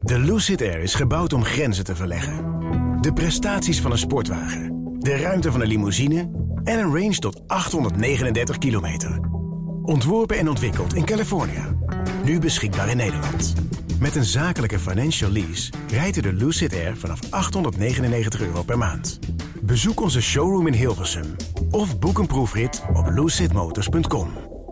De Lucid Air is gebouwd om grenzen te verleggen. De prestaties van een sportwagen, de ruimte van een limousine en een range tot 839 kilometer. Ontworpen en ontwikkeld in Californië. Nu beschikbaar in Nederland. Met een zakelijke financial lease rijdt u de Lucid Air vanaf €899 per maand. Bezoek onze showroom in Hilversum of boek een proefrit op lucidmotors.com.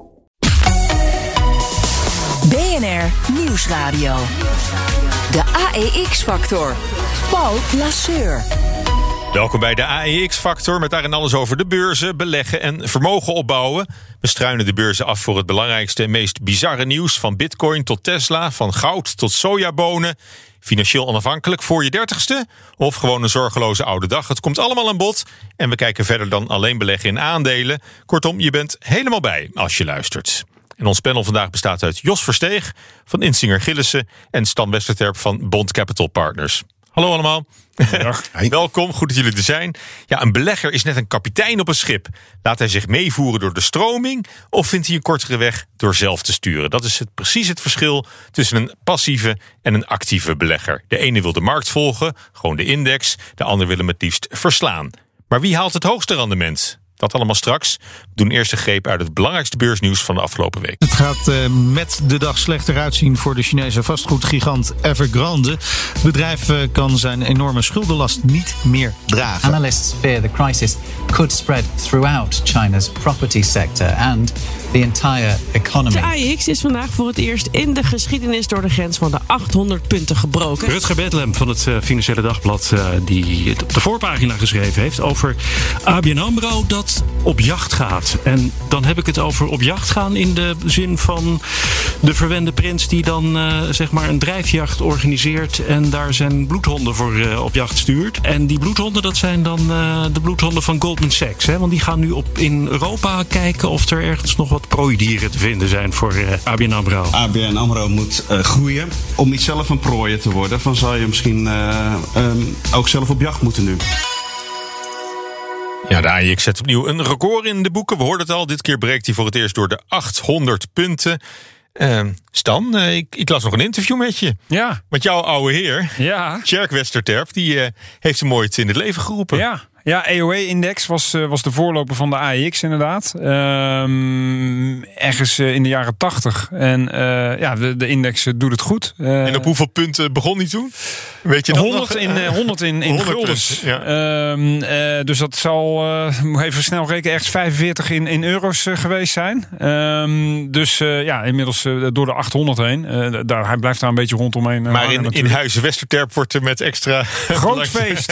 BNR Nieuwsradio. De AEX-factor. Paul Lasseur. Welkom bij de AEX-factor met daarin alles over de beurzen, beleggen en vermogen opbouwen. We struinen de beurzen af voor het belangrijkste en meest bizarre nieuws. Van bitcoin tot Tesla, van goud tot sojabonen. Financieel onafhankelijk voor je 30ste of gewoon een zorgeloze oude dag. Het komt allemaal aan bod en we kijken verder dan alleen beleggen in aandelen. Kortom, je bent helemaal bij als je luistert. En ons panel vandaag bestaat uit Jos Versteeg van Insinger Gillissen en Stan Westerterp van Bond Capital Partners. Hallo allemaal. Welkom, goed dat jullie er zijn. Ja, een belegger is net een kapitein op een schip. Laat hij zich meevoeren door de stroming of vindt hij een kortere weg door zelf te sturen? Dat is precies het verschil tussen een passieve en een actieve belegger. De ene wil de markt volgen, gewoon de index. De ander wil hem het liefst verslaan. Maar wie haalt het hoogste rendement? Dat allemaal straks. We doen eerst een greep uit het belangrijkste beursnieuws van de afgelopen week. Het gaat met de dag slechter uitzien voor de Chinese vastgoedgigant Evergrande. Het bedrijf kan zijn enorme schuldenlast niet meer dragen. Analysts fear the crisis could spread throughout China's property sector and the entire economy. De AEX is vandaag voor het eerst in de geschiedenis door de grens van de 800 punten gebroken. Rutger Bedlem van het Financiële Dagblad, die het op de voorpagina geschreven heeft over ABN AMRO dat op jacht gaat. En dan heb ik het over op jacht gaan in de zin van de verwende prins die dan zeg maar een drijfjacht organiseert en daar zijn bloedhonden voor op jacht stuurt. En die bloedhonden, dat zijn dan de bloedhonden van Goldman Sachs. Hè? Want die gaan nu in Europa kijken of er ergens nog wat prooidieren te vinden zijn voor ABN AMRO. ABN AMRO moet groeien. Om niet zelf een prooi te worden, dan zou je misschien ook zelf op jacht moeten nu. Ja, de AEX zet opnieuw een record in de boeken. We hoorden het al, dit keer breekt hij voor het eerst door de 800 punten. Stan, ik las nog een interview met je. Ja. Met jouw oude heer, Ja. Tjerk Westerterp. Die heeft hem ooit in het leven geroepen. Ja, EOE-index was de voorloper van de AEX inderdaad. Ergens in de jaren 80. En de index doet het goed. En op hoeveel punten begon hij toen? Weet je dat 100 in guldens. Ja. Dus dat zal, even snel rekenen, ergens 45 in euro's geweest zijn. Inmiddels door de 800 heen. Hij blijft daar een beetje rondomheen. Maar in Huizen Westerterp wordt er met extra... Groot feest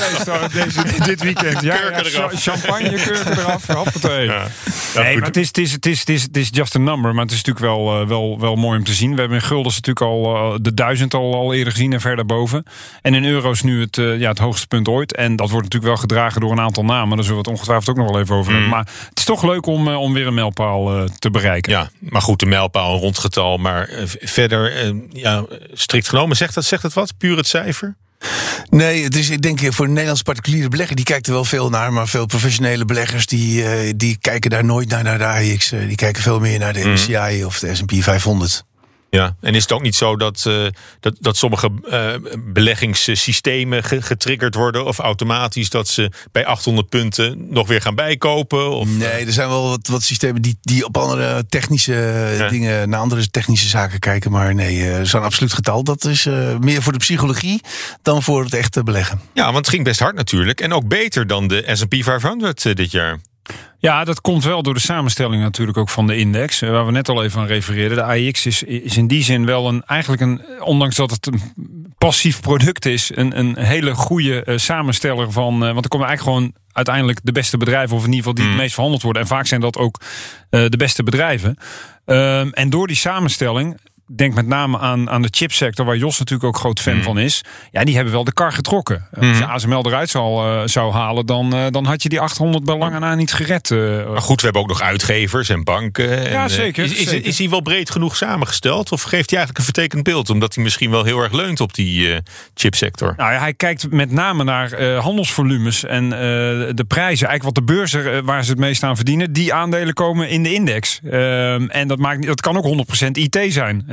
dit weekend. Champagne, kurken eraf, hoppatee. Nee, maar het is just a number. Maar het is natuurlijk wel mooi om te zien. We hebben in guldens natuurlijk al de 1000 al eerder gezien en verder boven. En in euro's nu het hoogste punt ooit. En dat wordt natuurlijk wel gedragen door een aantal namen. Daar zullen we het ongetwijfeld ook nog wel even over hebben. Maar het is toch leuk om weer een mijlpaal te bereiken. Ja, maar goed, de mijlpaal, een rondgetal. Maar verder, strikt genomen, zegt het wat? Puur het cijfer? Nee, het is, ik denk voor een Nederlandse particuliere belegger, die kijkt er wel veel naar. Maar veel professionele beleggers die kijken daar nooit naar de AEX. Die kijken veel meer naar de MSCI of de S&P 500. Ja, en is het ook niet zo dat sommige beleggingssystemen getriggerd worden of automatisch dat ze bij 800 punten nog weer gaan bijkopen? Of, nee, er zijn wel wat systemen die op andere technische dingen, naar andere technische zaken kijken. Maar nee, zo'n absoluut getal, dat is meer voor de psychologie dan voor het echte beleggen. Ja, want het ging best hard natuurlijk en ook beter dan de S&P 500 dit jaar. Ja, dat komt wel door de samenstelling natuurlijk ook van de index. Waar we net al even aan refereerden. De AEX is in die zin wel ondanks dat het een passief product is, een hele goede samensteller van. Want er komen eigenlijk gewoon uiteindelijk de beste bedrijven, of in ieder geval die het meest verhandeld worden. En vaak zijn dat ook de beste bedrijven. En door die samenstelling, denk met name aan de chipsector, waar Jos natuurlijk ook groot fan van is. Ja, die hebben wel de kar getrokken. Als je ASML eruit zou halen, dan had je die 800 bij lange na niet gered. Maar goed, we hebben ook nog uitgevers en banken. Ja, zeker. Is hij wel breed genoeg samengesteld? Of geeft hij eigenlijk een vertekend beeld? Omdat hij misschien wel heel erg leunt op die chipsector. Nou ja, hij kijkt met name naar handelsvolumes en de prijzen. Eigenlijk wat de beurzen waar ze het meest aan verdienen. Die aandelen komen in de index. En dat kan ook 100% IT zijn.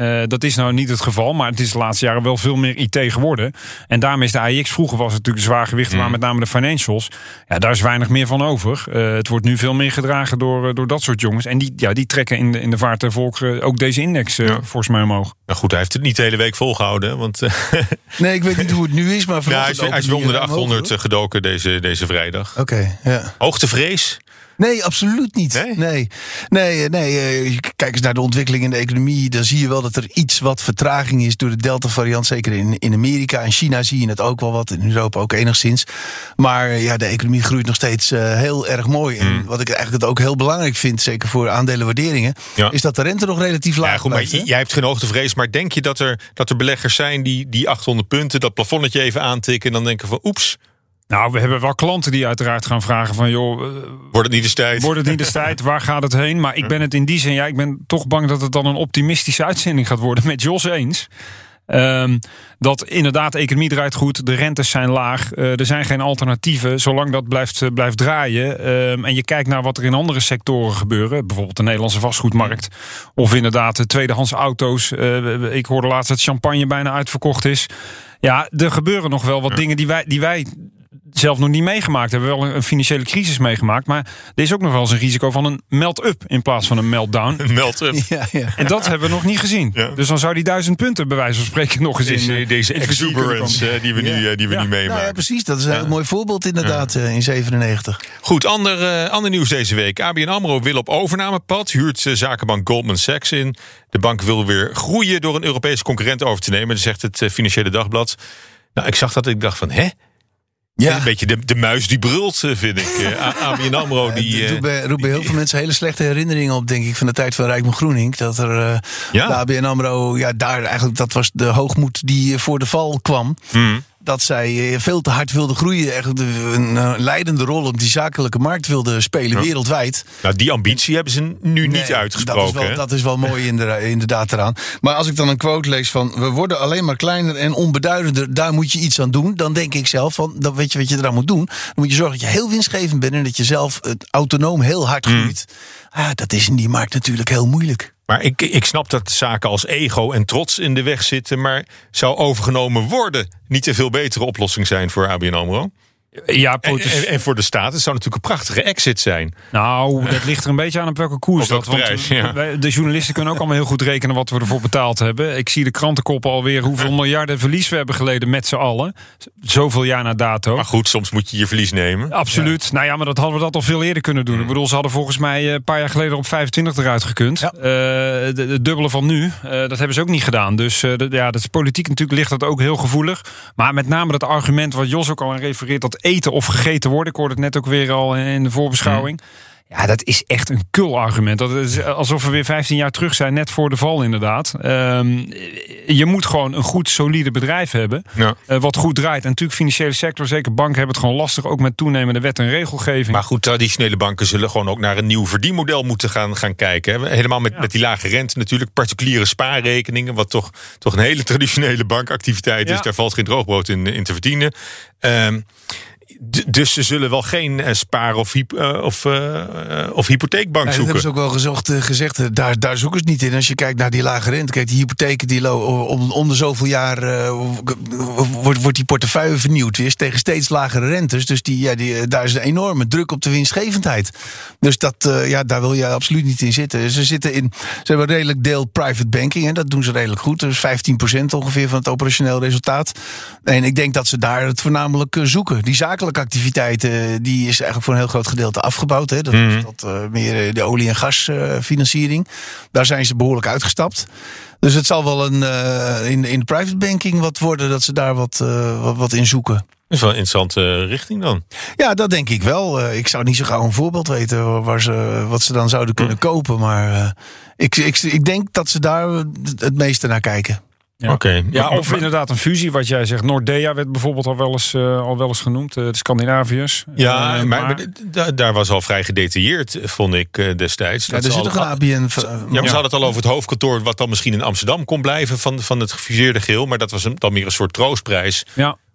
Dat is nou niet het geval, maar het is de laatste jaren wel veel meer IT geworden. En daarmee is de AEX, vroeger was het natuurlijk de zwaargewichten, maar met name de financials. Ja, daar is weinig meer van over. Het wordt nu veel meer gedragen door dat soort jongens. En die trekken in de vaart der volkeren ook deze index volgens mij omhoog. Nou goed, hij heeft het niet de hele week volgehouden. Want, nee, ik weet niet hoe het nu is, maar hij is weer onder de 800 gedoken deze vrijdag. Oké, ja. Hoogtevrees? Nee, absoluut niet. Nee. Kijk eens naar de ontwikkeling in de economie. Dan zie je wel dat er iets wat vertraging is door de Delta-variant. Zeker in Amerika. In China zie je het ook wel wat. In Europa ook enigszins. Maar de economie groeit nog steeds heel erg mooi. En wat ik eigenlijk ook heel belangrijk vind, zeker voor aandelenwaarderingen, is dat de rente nog relatief laag blijft. Maar jij hebt geen hoogtevrees. Maar denk je dat er beleggers zijn die 800 punten, dat plafonnetje even aantikken en dan denken van oeps. Nou, we hebben wel klanten die uiteraard gaan vragen van, joh, wordt het niet eens tijd? Wordt het niet eens tijd? Waar gaat het heen? Maar ik ben het in die zin, ik ben toch bang dat het dan een optimistische uitzending gaat worden met Jos eens. Dat inderdaad de economie draait goed, de rentes zijn laag, er zijn geen alternatieven, zolang dat blijft draaien. En je kijkt naar wat er in andere sectoren gebeuren, bijvoorbeeld de Nederlandse vastgoedmarkt, of inderdaad de tweedehands auto's. Ik hoorde laatst dat champagne bijna uitverkocht is. Ja, er gebeuren nog wel wat dingen die wij zelf nog niet meegemaakt hebben. Wel een financiële crisis meegemaakt, maar er is ook nog wel eens een risico van een melt-up in plaats van een meltdown. Een melt-up. Ja. En dat hebben we nog niet gezien. Ja. Dus dan zou die 1000 punten bij wijze van spreken nog eens in deze exuberance die we nu meemaken. Nou ja, precies. Dat is een heel mooi voorbeeld inderdaad in 97. Goed, ander nieuws deze week. ABN AMRO wil op overnamepad, huurt zakenbank Goldman Sachs in. De bank wil weer groeien door een Europese concurrent over te nemen. Dat zegt het Financiële Dagblad. Nou, ik zag dat en ik dacht van, Ja. Een beetje de muis die brult, vind ik. ABN AMRO die... roept bij heel veel mensen hele slechte herinneringen op, denk ik, van de tijd van Rijkman Groening. Dat er de ABN AMRO, daar eigenlijk, dat was de hoogmoed die voor de val kwam. Dat zij veel te hard wilde groeien. Echt een leidende rol op die zakelijke markt wilde spelen wereldwijd. Nou, die ambitie hebben ze nu niet uitgesproken. Dat is wel mooi inderdaad eraan. Maar als ik dan een quote lees van, we worden alleen maar kleiner en onbeduidender, daar moet je iets aan doen. Dan denk ik zelf van, dan weet je wat je eraan moet doen. Dan moet je zorgen dat je heel winstgevend bent en dat je zelf autonoom heel hard groeit. Dat is in die markt natuurlijk heel moeilijk. Maar ik snap dat zaken als ego en trots in de weg zitten, maar zou overgenomen worden niet een veel betere oplossing zijn voor ABN AMRO? Ja, en voor de staat, het zou natuurlijk een prachtige exit zijn. Nou, dat ligt er een beetje aan op welke koers dat. Prijs, de journalisten kunnen ook allemaal heel goed rekenen wat we ervoor betaald hebben. Ik zie de krantenkoppen alweer hoeveel miljarden verlies we hebben geleden met z'n allen. Zoveel jaar na dato. Maar goed, soms moet je je verlies nemen. Absoluut. Ja. Nou ja, maar hadden we dat al veel eerder kunnen doen. Ik bedoel, ze hadden volgens mij een paar jaar geleden op 25 eruit gekund. Ja. Het dubbele van nu. Dat hebben ze ook niet gedaan. Dus dat is politiek natuurlijk, ligt dat ook heel gevoelig. Maar met name dat argument wat Jos ook al aan refereert, dat eten of gegeten worden. Ik hoorde het net ook weer al in de voorbeschouwing. Ja, dat is echt een kul argument. Dat is alsof we weer 15 jaar terug zijn, net voor de val inderdaad. Je moet gewoon een goed, solide bedrijf hebben. Ja. Wat goed draait. En natuurlijk financiële sector, zeker banken, hebben het gewoon lastig. Ook met toenemende wet en regelgeving. Maar goed, traditionele banken zullen gewoon ook naar een nieuw verdienmodel moeten gaan kijken. Helemaal met die lage rente natuurlijk. Particuliere spaarrekeningen, wat toch een hele traditionele bankactiviteit is. Daar valt geen droogbrood in te verdienen. Dus ze zullen wel geen spaar- of hypotheekbank zoeken. Dat hebben ze ook wel gezegd. Daar zoeken ze niet in. Als je kijkt naar die lage rente. Kijk, die hypotheken die om de zoveel jaar wordt die portefeuille vernieuwd weer tegen steeds lagere rentes. Dus daar is een enorme druk op de winstgevendheid. Dus daar wil je absoluut niet in zitten. Ze hebben een redelijk deel private banking. En dat doen ze redelijk goed. Dus 15% ongeveer van het operationeel resultaat. En ik denk dat ze daar het voornamelijk zoeken. Die zakelijke activiteiten, die is eigenlijk voor een heel groot gedeelte afgebouwd. Hè. Dat is meer de olie- en gasfinanciering. Daar zijn ze behoorlijk uitgestapt. Dus het zal wel in de private banking wat worden, dat ze daar wat in zoeken. Dat is wel een interessante richting dan. Ja, dat denk ik wel. Ik zou niet zo gauw een voorbeeld weten wat ze dan zouden kunnen kopen. Maar ik denk dat ze daar het meeste naar kijken. Ja. Okay. Ja, of inderdaad een fusie, wat jij zegt. Nordea werd bijvoorbeeld al wel eens genoemd, de Scandinaviërs. Ja, maar daar was al vrij gedetailleerd, vond ik destijds. Ja, er zit toch een ABN... maar ze hadden het al over het hoofdkantoor, wat dan misschien in Amsterdam kon blijven van het gefuseerde geheel. Maar dat was dan meer een soort troostprijs. Ja.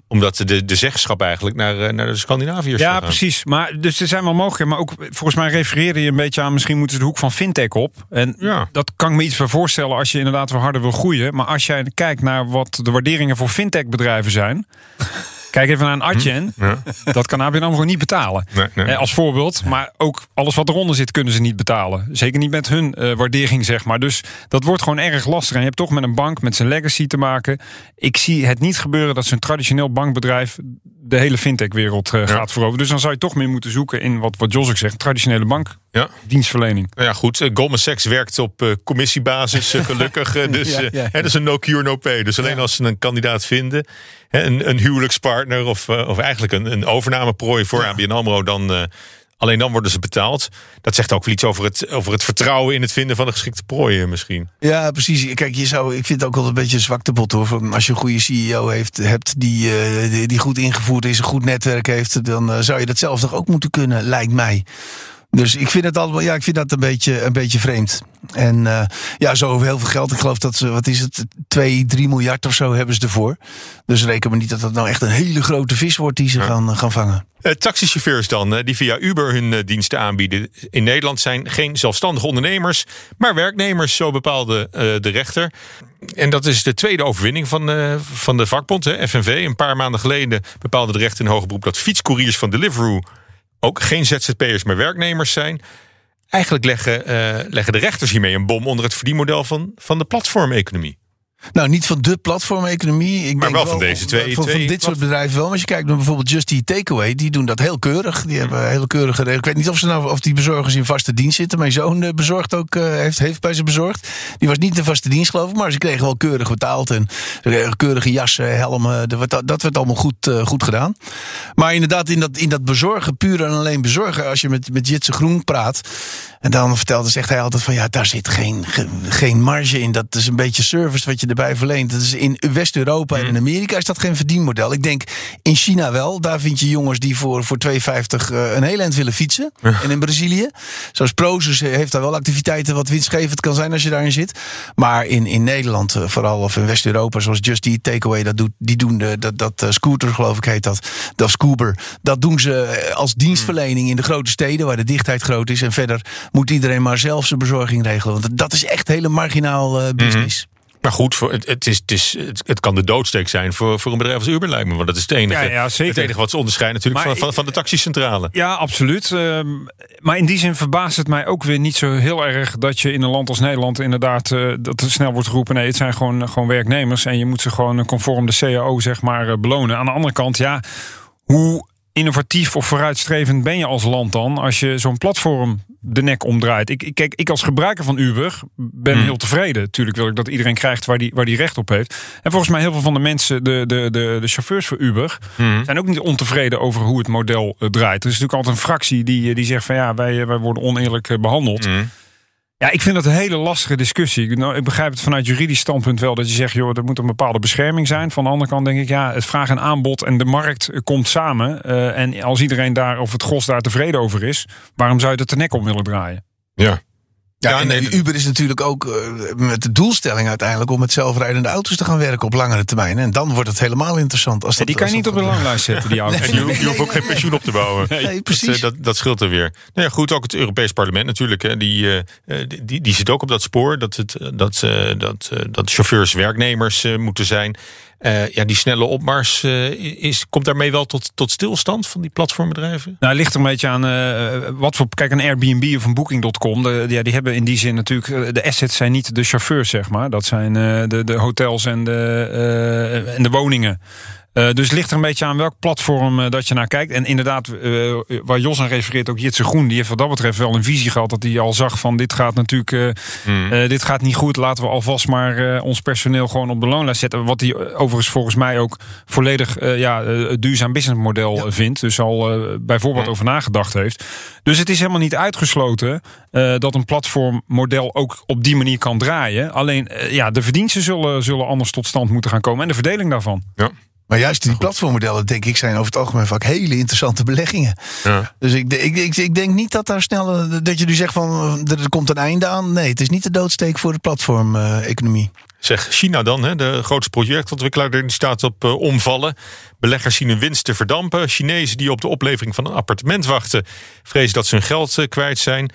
Omdat de zeggenschap eigenlijk naar de Scandinaviërs Ja, gaan. precies. Maar dus er zijn wel mogelijkheden. Maar ook volgens mij refereerde je een beetje aan... misschien moeten ze de hoek van fintech op. En dat kan ik me iets van voorstellen als je inderdaad weer harder wil groeien. Maar als jij kijkt naar wat de waarderingen voor fintech-bedrijven zijn... Kijk even naar een Adyen. Dat kan ABN AMRO niet betalen. Nee. Als voorbeeld. Maar ook alles wat eronder zit kunnen ze niet betalen. Zeker niet met hun waardering, zeg maar. Dus dat wordt gewoon erg lastig. En je hebt toch met een bank met zijn legacy te maken. Ik zie het niet gebeuren dat zo'n traditioneel bankbedrijf... de hele fintech-wereld gaat veroveren. Dus dan zou je toch meer moeten zoeken in wat Jos ook zegt... traditionele bankdienstverlening. Nou ja, goed. Goldman Sachs werkt op commissiebasis, gelukkig. Dus dat is een no cure, no pay. Dus alleen als ze een kandidaat vinden... een huwelijkspartner of eigenlijk een overnameprooi voor ABN AMRO... alleen dan worden ze betaald. Dat zegt ook wel iets over het vertrouwen in het vinden van de geschikte prooi misschien. Ja, precies. Kijk, ik vind het ook wel een beetje een zwaktebot hoor. Als je een goede CEO hebt die goed ingevoerd is, een goed netwerk heeft... dan zou je dat zelf toch ook moeten kunnen, lijkt mij. Dus ik vind het allemaal, ik vind dat een beetje vreemd. En zo heel veel geld. Ik geloof dat ze, 2-3 miljard of zo hebben ze ervoor. Dus reken maar niet dat dat nou echt een hele grote vis wordt die ze gaan vangen. Taxichauffeurs dan, die via Uber hun diensten aanbieden in Nederland... zijn geen zelfstandige ondernemers, maar werknemers, zo bepaalde de rechter. En dat is de tweede overwinning van de vakbond, FNV. Een paar maanden geleden bepaalde de rechter in hoger beroep... dat fietscouriers van Deliveroo ook geen ZZP'ers, maar werknemers zijn. Eigenlijk leggen de rechters hiermee een bom onder het verdienmodel van de platformeconomie. Nou, niet van de platformeconomie. Ik maar denk wel van deze twee. Van dit soort bedrijven wel. Maar als je kijkt naar bijvoorbeeld Just Eat Takeaway, die doen dat heel keurig. Die hebben hele keurige regels. Ik weet niet of die bezorgers in vaste dienst zitten. Mijn zoon bezorgt ook, heeft bij ze bezorgd. Die was niet in vaste dienst, geloof ik. Maar ze kregen wel keurig betaald. En keurige jassen, helmen. Dat werd allemaal goed gedaan. Maar inderdaad, in dat bezorgen, puur en alleen bezorgen. Als je met Jitse Groen praat. En dan zegt hij altijd van daar zit geen marge in. Dat is een beetje service wat je erbij verleent. Dat is in West-Europa en in Amerika is dat geen verdienmodel. Ik denk in China wel. Daar vind je jongens die voor 2,50 een heel eind willen fietsen. En in Brazilië. Zoals Prozus heeft daar wel activiteiten wat winstgevend kan zijn als je daarin zit. Maar in Nederland vooral of in West-Europa zoals Just Eat Takeaway die doen dat Scooter geloof ik heet dat. Dat Scoober. Dat doen ze als dienstverlening in de grote steden waar de dichtheid groot is. En verder moet iedereen maar zelf zijn bezorging regelen. Want dat is echt hele marginaal business. Maar goed, het kan de doodsteek zijn voor een bedrijf als Uber, lijkt me. Want dat is het enige, het enige wat ze onderscheidt natuurlijk van de taxicentrale. Ja, absoluut. Maar in die zin verbaast het mij ook weer niet zo heel erg dat je in een land als Nederland inderdaad dat er snel wordt geroepen. Nee, het zijn gewoon werknemers en je moet ze gewoon conform de CAO zeg maar belonen. Aan de andere kant, hoe innovatief of vooruitstrevend ben je als land dan als je zo'n platform de nek omdraait? Ik als gebruiker van Uber ben heel tevreden. Natuurlijk wil ik dat iedereen krijgt waar die recht op heeft. En volgens mij heel veel van de mensen, de chauffeurs voor Uber, zijn ook niet ontevreden over hoe het model draait. Er is natuurlijk altijd een fractie die zegt van wij worden oneerlijk behandeld. Ja, ik vind dat een hele lastige discussie. Ik begrijp het vanuit juridisch standpunt wel dat je zegt, er moet een bepaalde bescherming zijn. Van de andere kant denk ik, het vraag en aanbod en de markt komt samen. En als iedereen daar of het gros daar tevreden over is, waarom zou je het de nek om willen draaien? Ja. Uber is natuurlijk ook met de doelstelling uiteindelijk om met zelfrijdende auto's te gaan werken op langere termijn. En dan wordt het helemaal interessant. Die kan je niet op de loonlijst zetten, die auto's. En je hoeft ook geen pensioen op te bouwen. Nee, precies. Dat scheelt er weer. Nou ja, goed, ook het Europees Parlement natuurlijk. Die zit ook op dat spoor. Dat chauffeurs werknemers moeten zijn. Die snelle opmars komt daarmee wel tot stilstand van die platformbedrijven? Nou, het ligt er een beetje aan kijk, een Airbnb of een Booking.com, die hebben in die zin natuurlijk, de assets zijn niet de chauffeurs, zeg maar. Dat zijn de hotels en de woningen. Dus het ligt er een beetje aan welk platform dat je naar kijkt. En inderdaad, waar Jos aan refereert, ook Jitse Groen, die heeft wat dat betreft wel een visie gehad, dat hij al zag van dit gaat natuurlijk dit gaat niet goed. Laten we alvast maar ons personeel gewoon op de loonlijst zetten. Wat hij overigens volgens mij ook volledig duurzaam businessmodel vindt. Dus al bijvoorbeeld over nagedacht heeft. Dus het is helemaal niet uitgesloten dat een platformmodel ook op die manier kan draaien. Alleen de verdiensten zullen anders tot stand moeten gaan komen en de verdeling daarvan. Ja. Maar juist die platformmodellen, denk ik, zijn over het algemeen vaak hele interessante beleggingen. Ja. Dus ik denk niet dat daar snel, dat je nu zegt van er komt een einde aan. Nee, het is niet de doodsteek voor de platformeconomie. Zeg, China dan, hè, de grootste projectontwikkelaar, die staat op omvallen. Beleggers zien hun winsten verdampen. Chinezen die op de oplevering van een appartement wachten, vrezen dat ze hun geld kwijt zijn.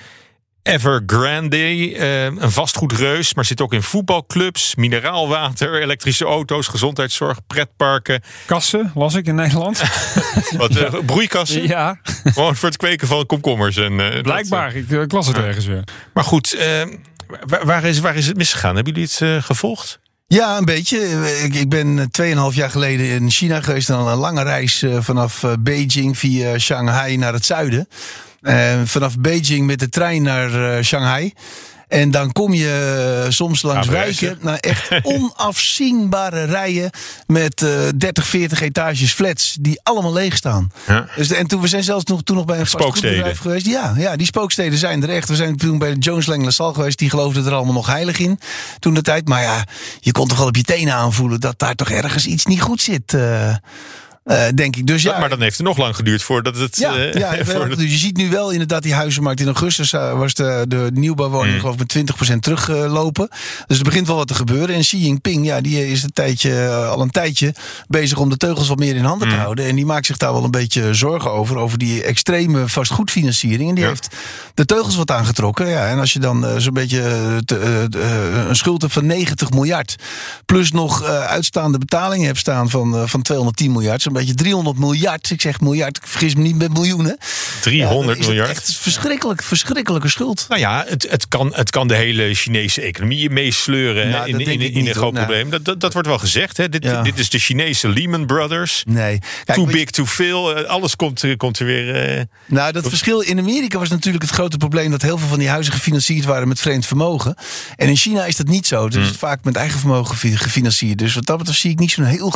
Evergrande, een vastgoedreus, maar zit ook in voetbalclubs, mineraalwater, elektrische auto's, gezondheidszorg, pretparken. Kassen, las ik in Nederland. Wat, broeikassen? Ja. Gewoon voor het kweken van komkommers. Blijkbaar, ik las het ergens weer. Maar goed, waar is het misgegaan? Hebben jullie het gevolgd? Ja, een beetje. Ik ben 2,5 jaar geleden in China geweest. Dan een lange reis vanaf Beijing via Shanghai naar het zuiden. Vanaf Beijing met de trein naar Shanghai. En dan kom je soms langs wijken naar echt onafzienbare rijen met 30, 40 etages flats die allemaal leeg staan. Ja. Dus, en we zijn zelfs toen nog bij een vastgoedbedrijf geweest. Ja, die spooksteden zijn er echt. We zijn toen bij Jones Lang LaSalle geweest. Die geloofden er allemaal nog heilig in toen de tijd. Maar ja, je kon toch wel op je tenen aanvoelen dat daar toch ergens iets niet goed zit. Denk ik. Dus ja, maar dan heeft het nog lang geduurd voordat het... Je ziet nu wel inderdaad die huizenmarkt. In augustus was de nieuwbouwwoningen geloof ik met 20% teruglopen. Dus er begint wel wat te gebeuren. En Xi Jinping, die is al een tijdje bezig om de teugels wat meer in handen te houden. En die maakt zich daar wel een beetje zorgen over die extreme vastgoedfinanciering. En die heeft de teugels wat aangetrokken. Ja, en als je dan zo'n beetje een schuld hebt van 90 miljard... plus nog uitstaande betalingen hebt staan van 210 miljard... een beetje 300 miljard. Ik zeg miljard, ik vergis me niet met miljoenen. 300 miljard. Echt verschrikkelijke schuld. Nou ja, het kan de hele Chinese economie meesleuren in een groot probleem. Dat wordt wel gezegd. Hè. Dit is de Chinese Lehman Brothers. Nee. Kijk, too big, too veel. Alles komt er weer... dat verschil in Amerika was natuurlijk het grote probleem... dat heel veel van die huizen gefinancierd waren met vreemd vermogen. En in China is dat niet zo. Dus het is vaak met eigen vermogen gefinancierd. Dus wat dat betreft zie ik niet zo'n heel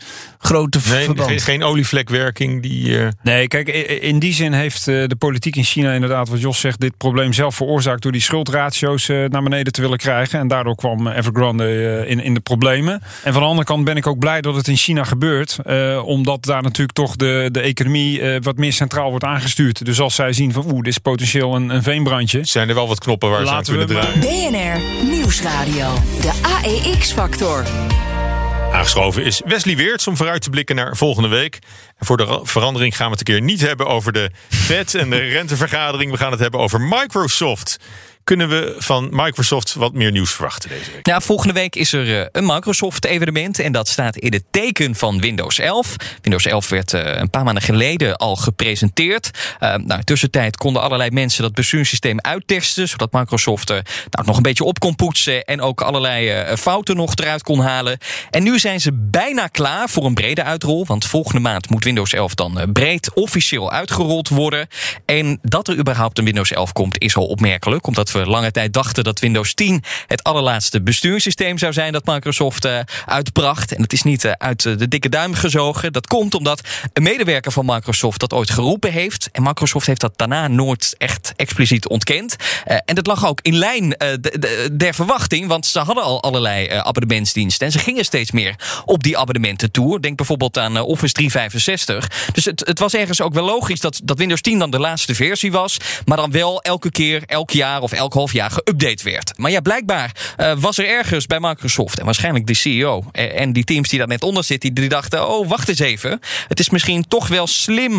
grote verband. Geen olievlekwerking die... Nee, kijk, in die zin heeft de politiek in China inderdaad, wat Jos zegt, dit probleem zelf veroorzaakt door die schuldratio's naar beneden te willen krijgen. En daardoor kwam Evergrande in de problemen. En van de andere kant ben ik ook blij dat het in China gebeurt. Omdat daar natuurlijk toch de economie wat meer centraal wordt aangestuurd. Dus als zij zien van dit is potentieel een veenbrandje. Zijn er wel wat knoppen waar ze aan kunnen draaien. BNR Nieuwsradio. De AEX-factor. Aangeschoven is Wesley Weerts om vooruit te blikken naar volgende week. En voor de verandering gaan we het een keer niet hebben over de Fed en de rentevergadering. We gaan het hebben over Microsoft. Kunnen we van Microsoft wat meer nieuws verwachten deze week? Ja, volgende week is er een Microsoft-evenement. En dat staat in het teken van Windows 11. Windows 11 werd een paar maanden geleden al gepresenteerd. In de tussentijd konden allerlei mensen dat bestuurssysteem uittesten. Zodat Microsoft nog een beetje op kon poetsen. En ook allerlei fouten nog eruit kon halen. En nu zijn ze bijna klaar voor een brede uitrol. Want volgende maand moet Windows 11 dan breed officieel uitgerold worden. En dat er überhaupt een Windows 11 komt is al opmerkelijk. Omdat we lange tijd dachten dat Windows 10 het allerlaatste bestuurssysteem zou zijn dat Microsoft uitbracht. En het is niet uit de dikke duim gezogen. Dat komt omdat een medewerker van Microsoft dat ooit geroepen heeft. En Microsoft heeft dat daarna nooit echt expliciet ontkend. En dat lag ook in lijn der verwachting, want ze hadden al allerlei abonnementsdiensten. En ze gingen steeds meer op die abonnementen toe. Denk bijvoorbeeld aan Office 365. Dus het was ergens ook wel logisch dat Windows 10 dan de laatste versie was. Maar dan wel elke keer, elk jaar of elk half jaar geüpdate werd. Maar ja, blijkbaar was er ergens bij Microsoft en waarschijnlijk de CEO en die teams die daar net onder zitten, die dachten, wacht eens even. Het is misschien toch wel slim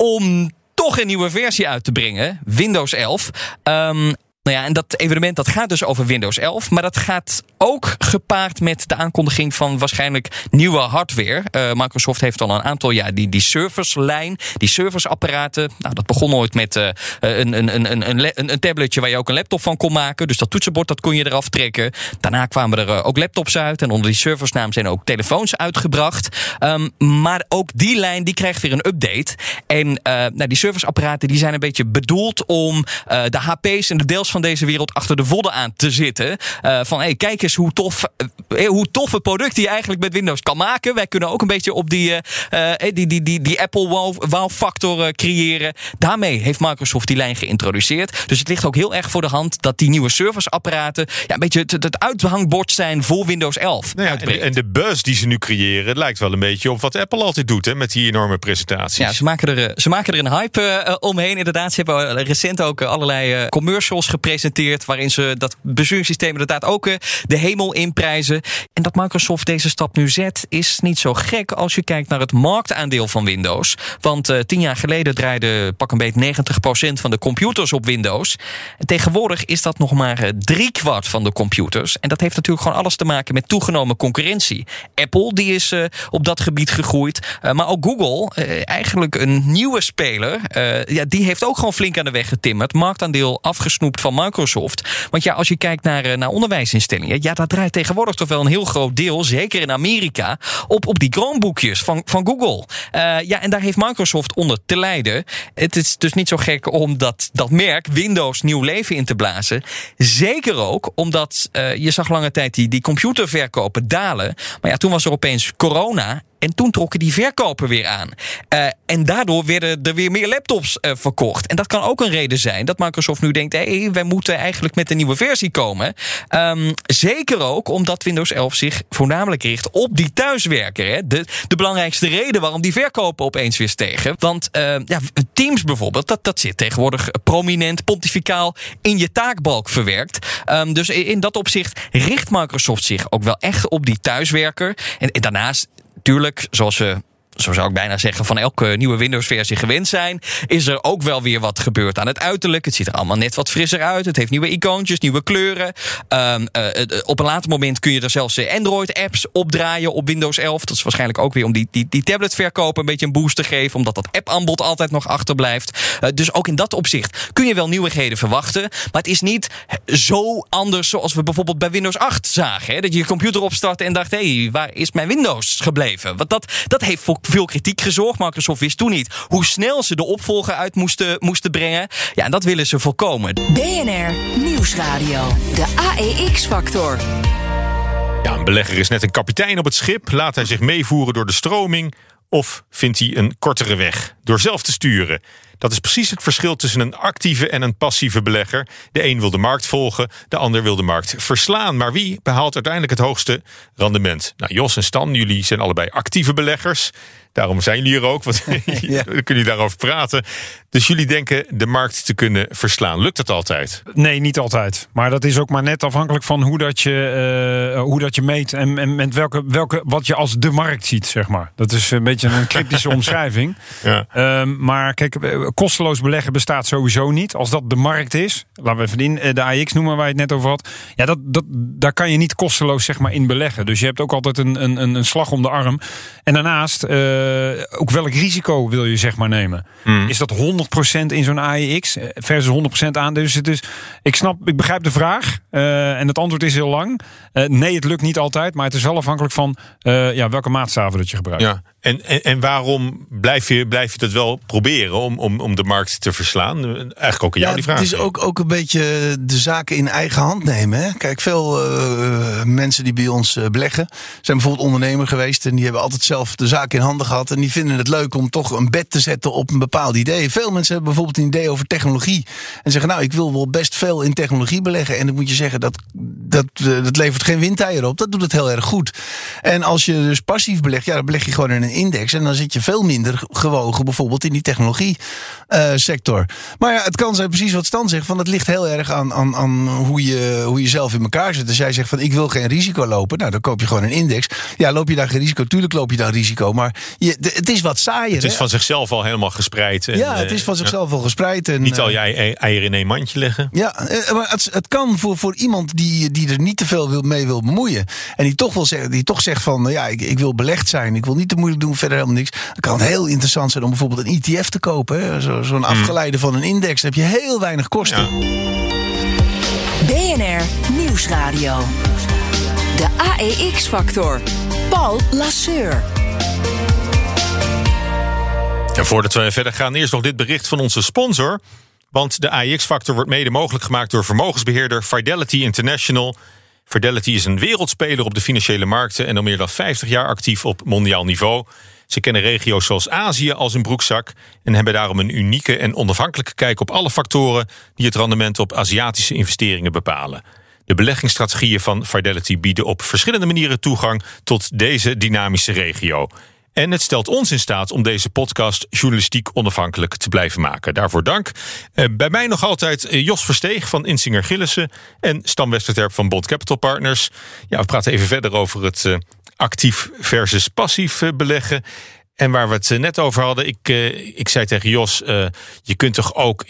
om toch een nieuwe versie uit te brengen. Windows 11. En dat evenement dat gaat dus over Windows 11. Maar dat gaat ook gepaard met de aankondiging van waarschijnlijk nieuwe hardware. Microsoft heeft al een aantal jaar die serverslijn, die serversapparaten. Nou, dat begon ooit met een tabletje waar je ook een laptop van kon maken. Dus dat toetsenbord dat kon je eraf trekken. Daarna kwamen er ook laptops uit. En onder die serversnaam zijn ook telefoons uitgebracht. Maar ook die lijn die krijgt weer een update. En die serversapparaten die zijn een beetje bedoeld om de HP's en de Dells van deze wereld achter de vodden aan te zitten. Kijk eens hoe toffe producten je eigenlijk met Windows kan maken. Wij kunnen ook een beetje op die Apple wow-factor creëren. Daarmee heeft Microsoft die lijn geïntroduceerd. Dus het ligt ook heel erg voor de hand dat die nieuwe serversapparaten een beetje het uithangbord zijn voor Windows 11. En de buzz die ze nu creëren lijkt wel een beetje op wat Apple altijd doet, met die enorme presentaties. Ja, ze maken er een hype omheen. Inderdaad, ze hebben recent ook allerlei commercials gepresenteerd, waarin ze dat besturingssysteem inderdaad ook de hemel inprijzen. En dat Microsoft deze stap nu zet, is niet zo gek als je kijkt naar het marktaandeel van Windows. Want 10 jaar geleden draaide pak een beetje 90% van de computers op Windows. En tegenwoordig is dat nog maar 3/4 van de computers. En dat heeft natuurlijk gewoon alles te maken met toegenomen concurrentie. Apple die is op dat gebied gegroeid. Maar ook Google, eigenlijk een nieuwe speler, die heeft ook gewoon flink aan de weg getimmerd. Marktaandeel afgesnoept van Microsoft. Want als je kijkt naar onderwijsinstellingen, dat draait tegenwoordig toch wel een heel groot deel, zeker in Amerika, op die Chromebookjes van Google. En daar heeft Microsoft onder te lijden. Het is dus niet zo gek om dat merk Windows nieuw leven in te blazen. Zeker ook omdat je zag lange tijd die computerverkopen dalen. Maar toen was er opeens corona. En toen trokken die verkopen weer aan. En daardoor werden er weer meer laptops verkocht. En dat kan ook een reden zijn dat Microsoft nu denkt, wij moeten eigenlijk met een nieuwe versie komen. Zeker ook omdat Windows 11 zich voornamelijk richt op die thuiswerker. Hè. De belangrijkste reden waarom die verkopen opeens weer stegen. Want Teams bijvoorbeeld, dat zit tegenwoordig prominent, pontificaal in je taakbalk verwerkt. Dus in dat opzicht richt Microsoft zich ook wel echt op die thuiswerker. En daarnaast, natuurlijk, zoals we, zo zou ik bijna zeggen, van elke nieuwe Windows-versie gewend zijn, is er ook wel weer wat gebeurd aan het uiterlijk. Het ziet er allemaal net wat frisser uit. Het heeft nieuwe icoontjes, nieuwe kleuren. Op een later moment kun je er zelfs Android-apps opdraaien op Windows 11. Dat is waarschijnlijk ook weer om die tabletverkopen een beetje een boost te geven, omdat dat app-aanbod altijd nog achterblijft. Dus ook in dat opzicht kun je wel nieuwigheden verwachten. Maar het is niet zo anders zoals we bijvoorbeeld bij Windows 8 zagen. Hè? Dat je je computer opstartte en dacht, waar is mijn Windows gebleven? Want dat heeft voor veel kritiek gezorgd. Microsoft wist toen niet hoe snel ze de opvolger uit moesten brengen. Ja, en dat willen ze voorkomen. BNR Nieuwsradio. De AEX-factor. Ja, een belegger is net een kapitein op het schip. Laat hij zich meevoeren door de stroming? Of vindt hij een kortere weg door zelf te sturen? Dat is precies het verschil tussen een actieve en een passieve belegger. De een wil de markt volgen, de ander wil de markt verslaan. Maar wie behaalt uiteindelijk het hoogste rendement? Nou, Jos en Stan, jullie zijn allebei actieve beleggers. Daarom zijn jullie hier ook, want dan kunnen jullie daarover praten. Dus jullie denken de markt te kunnen verslaan. Lukt dat altijd? Nee, niet altijd. Maar dat is ook maar net afhankelijk van hoe dat je meet en met wat je als de markt ziet, zeg maar. Dat is een beetje een cryptische omschrijving. Ja. Maar kijk, kosteloos beleggen bestaat sowieso niet. Als dat de markt is, laten we even de AEX noemen waar je het net over had. Ja, daar kan je niet kosteloos zeg maar in beleggen. Dus je hebt ook altijd een slag om de arm. En daarnaast, ook welk risico wil je zeg maar nemen? Is dat 100% in zo'n AEX versus 100% aandelen? Dus ik begrijp de vraag. En het antwoord is heel lang. Nee, het lukt niet altijd. Maar het is wel afhankelijk van welke maatstaven dat je gebruikt. Ja. En waarom blijf je dat wel proberen om de markt te verslaan? Eigenlijk ook aan jou die vraag. Het is ook een beetje de zaken in eigen hand nemen. Hè? Kijk, veel mensen die bij ons beleggen zijn bijvoorbeeld ondernemer geweest en die hebben altijd zelf de zaak in handen gehad en die vinden het leuk om toch een bet te zetten op een bepaald idee. Veel mensen hebben bijvoorbeeld een idee over technologie en zeggen, nou, ik wil wel best veel in technologie beleggen. En dan moet je zeggen, dat levert geen windeieren op. Dat doet het heel erg goed. En als je dus passief belegt, dan beleg je gewoon in een index en dan zit je veel minder gewogen bijvoorbeeld in die technologie sector. Maar ja, het kan zijn precies wat Stan zegt, van het ligt heel erg aan hoe je zelf in elkaar zit. Als jij zegt van ik wil geen risico lopen, nou dan koop je gewoon een index. Ja, loop je daar geen risico? Tuurlijk loop je daar risico, maar het is wat saaier. Het is van zichzelf al helemaal gespreid. Ja, het is van zichzelf al gespreid. En, niet al jij eieren in één mandje leggen. Ja, maar het kan voor iemand die er niet te veel mee wil bemoeien. En die toch zegt van, ik wil belegd zijn. Ik wil niet te moeilijk doen, verder helemaal niks. Dan kan het heel interessant zijn om bijvoorbeeld een ETF te kopen. Hè? Zo'n afgeleide van een index. Dan heb je heel weinig kosten. Ja. BNR Nieuwsradio. De AEX-factor. Paul Lasseur. En voordat we verder gaan, eerst nog dit bericht van onze sponsor. Want de AEX-factor wordt mede mogelijk gemaakt door vermogensbeheerder Fidelity International. Fidelity is een wereldspeler op de financiële markten en al meer dan 50 jaar actief op mondiaal niveau. Ze kennen regio's zoals Azië als een broekzak en hebben daarom een unieke en onafhankelijke kijk op alle factoren die het rendement op Aziatische investeringen bepalen. De beleggingsstrategieën van Fidelity bieden op verschillende manieren toegang tot deze dynamische regio. En het stelt ons in staat om deze podcast journalistiek onafhankelijk te blijven maken. Daarvoor dank. Bij mij nog altijd Jos Versteeg van Insinger Gillissen en Stan Westerterp van Bond Capital Partners. Ja, we praten even verder over het actief versus passief beleggen. En waar we het net over hadden, ik zei tegen Jos, je kunt toch ook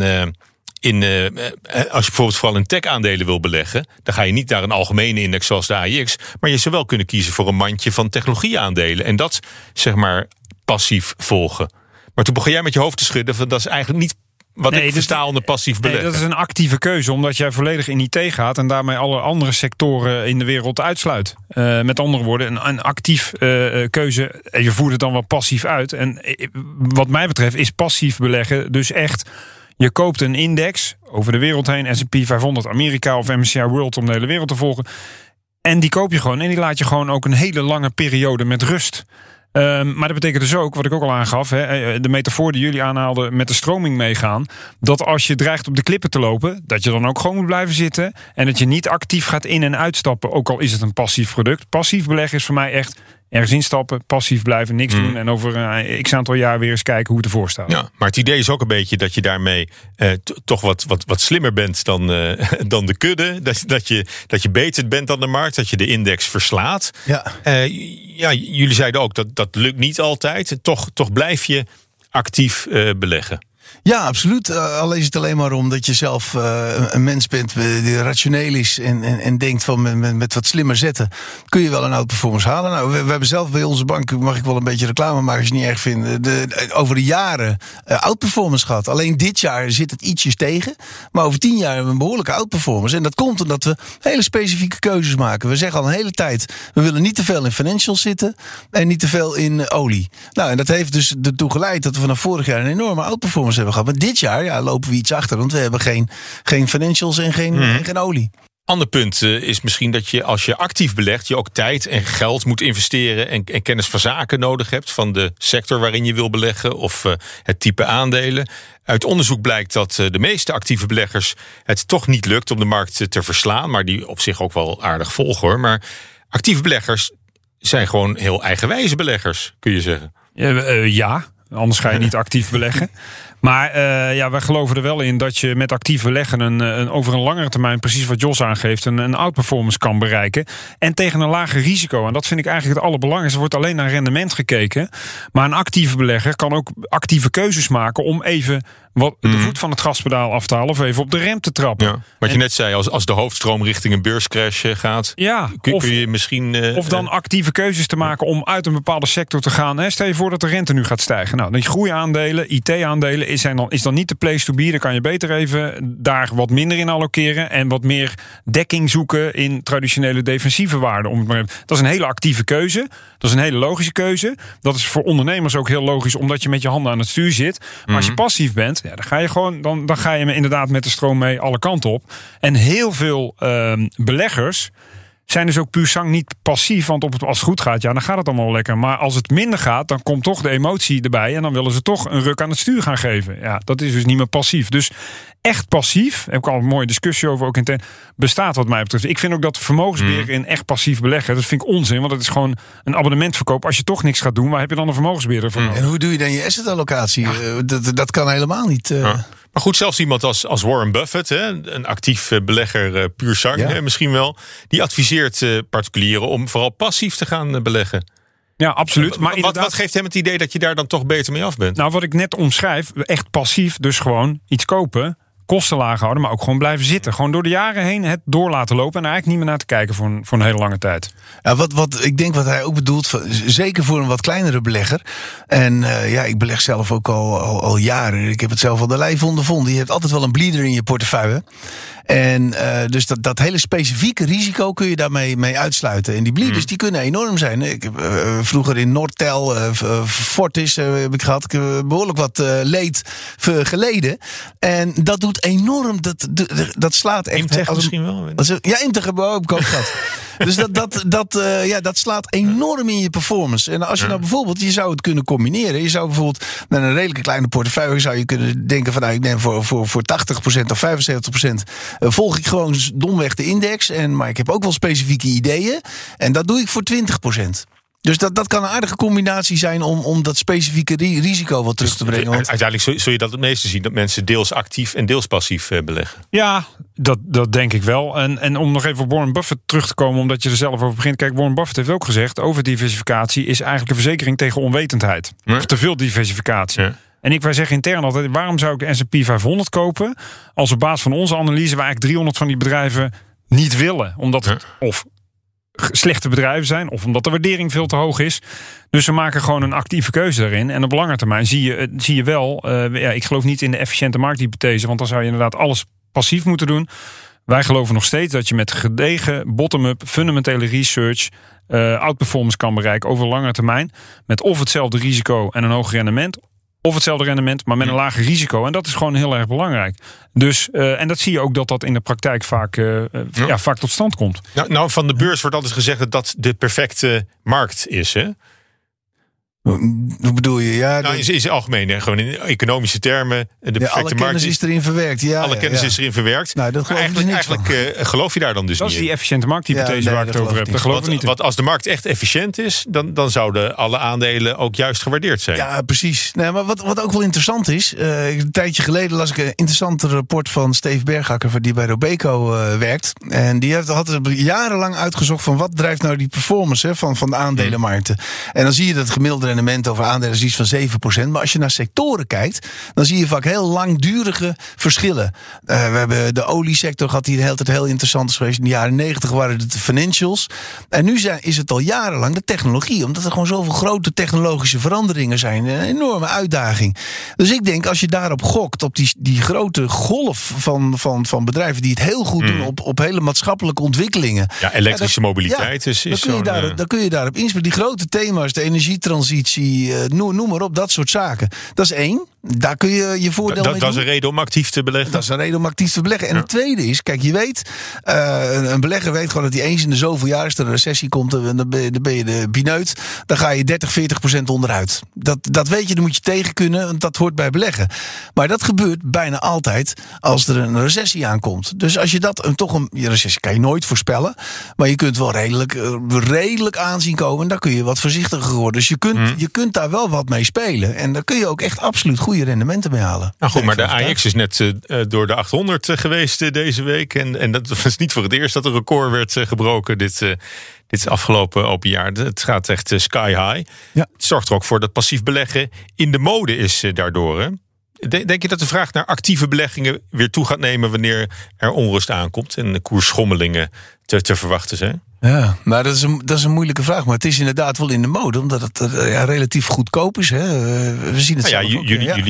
als je bijvoorbeeld vooral in tech-aandelen wil beleggen, dan ga je niet naar een algemene index zoals de AEX, maar je zou wel kunnen kiezen voor een mandje van technologieaandelen en dat, zeg maar, passief volgen. Maar toen begon jij met je hoofd te schudden van dat is eigenlijk niet wat ik versta onder passief beleggen. Nee, dat is een actieve keuze, omdat jij volledig in IT gaat en daarmee alle andere sectoren in de wereld uitsluit. Met andere woorden, een actief keuze. En je voert het dan wel passief uit. En wat mij betreft is passief beleggen dus echt, je koopt een index over de wereld heen, S&P 500 Amerika of MSCI World om de hele wereld te volgen. En die koop je gewoon en die laat je gewoon ook een hele lange periode met rust. Maar dat betekent dus ook, wat ik ook al aangaf, de metafoor die jullie aanhaalden met de stroming meegaan, dat als je dreigt op de klippen te lopen, dat je dan ook gewoon moet blijven zitten en dat je niet actief gaat in- en uitstappen, ook al is het een passief product. Passief beleggen is voor mij echt ergens instappen, passief blijven, niks doen en over x aantal jaar weer eens kijken hoe het ervoor staat. Ja, maar het idee is ook een beetje dat je daarmee toch wat slimmer bent dan de kudde. Dat je beter bent dan de markt, dat je de index verslaat. Ja. Jullie zeiden ook dat lukt niet altijd. Toch blijf je actief beleggen. Ja, absoluut. Al is het alleen maar omdat je zelf een mens bent die rationeel is en denkt van met wat slimmer zetten kun je wel een outperformance halen. Nou, we hebben zelf bij onze bank, mag ik wel een beetje reclame maken als je het niet erg vindt, over de jaren outperformance gehad. Alleen dit jaar zit het ietsjes tegen, maar over 10 jaar hebben we een behoorlijke outperformance. En dat komt omdat we hele specifieke keuzes maken. We zeggen al een hele tijd, we willen niet te veel in financials zitten en niet te veel in olie. Nou, en dat heeft dus ertoe geleid dat we vanaf vorig jaar een enorme outperformance hebben gehad. Maar dit jaar lopen we iets achter, want we hebben geen financials en geen olie. Ander punt is misschien dat je als je actief belegt, je ook tijd en geld moet investeren en kennis van zaken nodig hebt van de sector waarin je wil beleggen of het type aandelen. Uit onderzoek blijkt dat de meeste actieve beleggers het toch niet lukt om de markt te verslaan, maar die op zich ook wel aardig volgen hoor. Maar actieve beleggers zijn gewoon heel eigenwijze beleggers, kun je zeggen. Ja, anders ga je niet actief beleggen. Maar wij geloven er wel in dat je met actief beleggen over een langere termijn, precies wat Jos aangeeft, een outperformance kan bereiken. En tegen een lager risico. En dat vind ik eigenlijk het allerbelangrijkste. Er wordt alleen naar rendement gekeken. Maar een actieve belegger kan ook actieve keuzes maken om even de voet van het gaspedaal af te halen of even op de rem te trappen. Ja, wat je net zei, als de hoofdstroom richting een beurscrash gaat, kun je misschien of dan actieve keuzes te maken om uit een bepaalde sector te gaan. Stel je voor dat de rente nu gaat stijgen. Nou, die groeiaandelen, IT-aandelen is dan niet de place to be. Dan kan je beter even daar wat minder in allokeren en wat meer dekking zoeken in traditionele defensieve waarden. Dat is een hele actieve keuze. Dat is een hele logische keuze. Dat is voor ondernemers ook heel logisch, omdat je met je handen aan het stuur zit. Maar als je passief bent, dan ga je gewoon, dan ga je inderdaad met de stroom mee alle kanten op. En heel veel beleggers zijn dus ook puur zang niet passief. Want als het goed gaat, dan gaat het allemaal wel lekker. Maar als het minder gaat, dan komt toch de emotie erbij. En dan willen ze toch een ruk aan het stuur gaan geven. Ja, dat is dus niet meer passief. Dus echt passief, heb ik al een mooie discussie over ook intern, bestaat wat mij betreft. Ik vind ook dat vermogensbeheer in echt passief beleggen, dat vind ik onzin. Want het is gewoon een abonnementverkoop. Als je toch niks gaat doen, waar heb je dan een vermogensbeheerder voor nodig? En hoe doe je dan je assetallocatie? Dat kan helemaal niet. Maar goed, zelfs iemand als Warren Buffett, een actief belegger puur zang, misschien wel, die adviseert particulieren om vooral passief te gaan beleggen. Ja, absoluut. Maar wat geeft hem het idee dat je daar dan toch beter mee af bent? Nou, wat ik net omschrijf, echt passief, dus gewoon iets kopen, kosten laag houden, maar ook gewoon blijven zitten. Gewoon door de jaren heen het door laten lopen en er eigenlijk niet meer naar te kijken voor een hele lange tijd. Ja, ik denk wat hij ook bedoelt, zeker voor een wat kleinere belegger. En ik beleg zelf ook al jaren. Ik heb het zelf al de lijf ondervonden. Je hebt altijd wel een bleeder in je portefeuille. En dus dat hele specifieke risico kun je daarmee uitsluiten. En die bleeders die kunnen enorm zijn. Ik heb vroeger in Nortel, Fortis heb ik gehad. Ik heb behoorlijk wat leed geleden. En dat doet enorm, dat slaat echt. Imtech misschien wel. Ja, Imtech heb ik ook gehad. Dus dat slaat enorm in je performance. En als je nou bijvoorbeeld, je zou het kunnen combineren. Je zou bijvoorbeeld met een redelijke kleine portefeuille zou je kunnen denken van, ik neem voor 80% of 75% volg ik gewoon domweg de index. Maar ik heb ook wel specifieke ideeën. En dat doe ik voor 20%. Dus dat kan een aardige combinatie zijn om dat specifieke risico wat terug te brengen. Want uiteindelijk zul je dat het meeste zien, dat mensen deels actief en deels passief beleggen. Ja, dat denk ik wel. En om nog even op Warren Buffett terug te komen, omdat je er zelf over begint. Kijk, Warren Buffett heeft ook gezegd, overdiversificatie is eigenlijk een verzekering tegen onwetendheid. Of te veel diversificatie. Ja. En wij zeggen intern altijd, waarom zou ik de S&P 500 kopen als op basis van onze analyse we eigenlijk 300 van die bedrijven niet willen? Omdat het of slechte bedrijven zijn, of omdat de waardering veel te hoog is. Dus we maken gewoon een actieve keuze daarin. En op lange termijn zie je wel, ik geloof niet in de efficiënte markthypothese, want dan zou je inderdaad alles passief moeten doen. Wij geloven nog steeds dat je met gedegen bottom-up fundamentele research outperformance kan bereiken over langere termijn. Met of hetzelfde risico en een hoog rendement, of hetzelfde rendement, maar met een lager risico. En dat is gewoon heel erg belangrijk. Dus, en dat zie je ook dat in de praktijk vaak tot stand komt. Nou, van de beurs wordt altijd gezegd dat dat de perfecte markt is, hè? Hoe bedoel je? Ja, is het algemeen, hè? Gewoon in economische termen. De perfecte alle kennis is erin verwerkt. Alle kennis is erin verwerkt. Nou, dat geloof eigenlijk geloof je daar dan dus dat niet is die efficiënte markthypothese waar ik het over heb. Dat geloof ik niet. Want als de markt echt efficiënt is, dan zouden alle aandelen ook juist gewaardeerd zijn. Ja, precies. Nee, maar wat ook wel interessant is, een tijdje geleden las ik een interessant rapport van Steve Berghakker, die bij Robeco werkt. En die had jarenlang uitgezocht van wat drijft nou die performance van de aandelenmarkten. En dan zie je dat het gemiddelde rendement over aandelen is iets van 7%. Maar als je naar sectoren kijkt, dan zie je vaak heel langdurige verschillen. We hebben de oliesector gehad die de hele tijd heel interessant is geweest. In de jaren 90 waren het de financials. En nu is het al jarenlang de technologie. Omdat er gewoon zoveel grote technologische veranderingen zijn. Een enorme uitdaging. Dus ik denk, als je daarop gokt, op die grote golf van bedrijven die het heel goed doen op hele maatschappelijke ontwikkelingen. Ja, elektrische mobiliteit dan kun je daarop inspelen. Die grote thema's, de energietransitie, noem maar op, dat soort zaken. Dat is één. Daar kun je je voordeel mee doen. Dat is een reden om actief te beleggen. Dat is een reden om actief te beleggen. En het tweede is, kijk, je weet, een belegger weet gewoon dat hij eens in de zoveel jaar, als er een recessie komt, dan ben je de pineut. Dan ga je 30-40% onderuit. Dat weet je, dan moet je tegen kunnen, want dat hoort bij beleggen. Maar dat gebeurt bijna altijd als er een recessie aankomt. Dus als je je recessie kan je nooit voorspellen, maar je kunt wel redelijk aanzien komen en daar kun je wat voorzichtiger worden. Dus je kunt daar wel wat mee spelen. En daar kun je ook echt absoluut goede rendementen mee halen. Nou goed, maar de AEX is net door de 800 geweest deze week. En dat was niet voor het eerst dat een record werd gebroken dit afgelopen open jaar. Het gaat echt sky high. Ja. Het zorgt er ook voor dat passief beleggen in de mode is daardoor. Hè? Denk je dat de vraag naar actieve beleggingen weer toe gaat nemen wanneer er onrust aankomt en de koersschommelingen te verwachten zijn? Ja, maar dat is een moeilijke vraag. Maar het is inderdaad wel in de mode, omdat het relatief goedkoop is. Hè. We zien het zelf ook.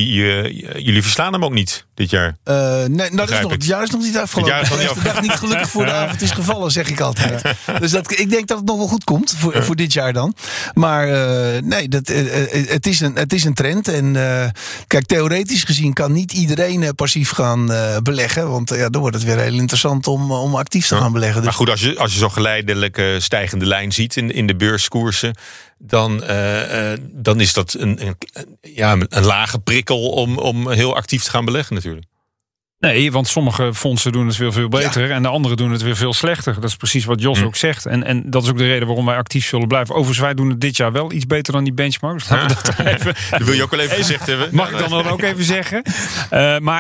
Jullie verslaan hem ook niet dit jaar. Nee, het jaar is nog niet afgelopen. De dag niet gelukkig voor de avond is gevallen, zeg ik altijd. Dus ik denk dat het nog wel goed komt voor dit jaar dan. Maar het is een trend. En kijk, theoretisch gezien kan niet iedereen passief gaan beleggen. Want dan wordt het weer heel interessant om actief te gaan beleggen. Dus. Maar goed, als je zo geleidelijk stijgende lijn ziet in de beurskoersen, dan is dat een lage prikkel om heel actief te gaan beleggen natuurlijk. Nee, want sommige fondsen doen het weer veel beter en de andere doen het weer veel slechter. Dat is precies wat Jos ook zegt. En dat is ook de reden waarom wij actief zullen blijven. Overigens, wij doen het dit jaar wel iets beter dan die benchmarks. Dat wil je ook wel even gezegd hebben. Mag ik dan ook even zeggen? Maar